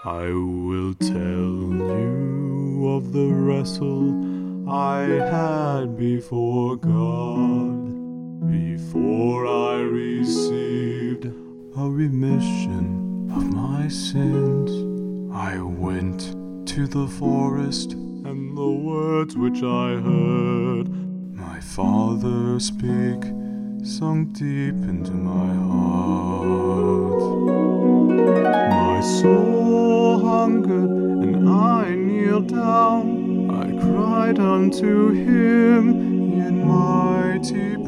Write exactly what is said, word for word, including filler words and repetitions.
I will tell you of the wrestle I had before God, before I received a remission of my sins. I went to the forest, and the words which I heard my Father speak sunk deep into my heart. My soul hungered, and I kneeled down. I cried unto him in mighty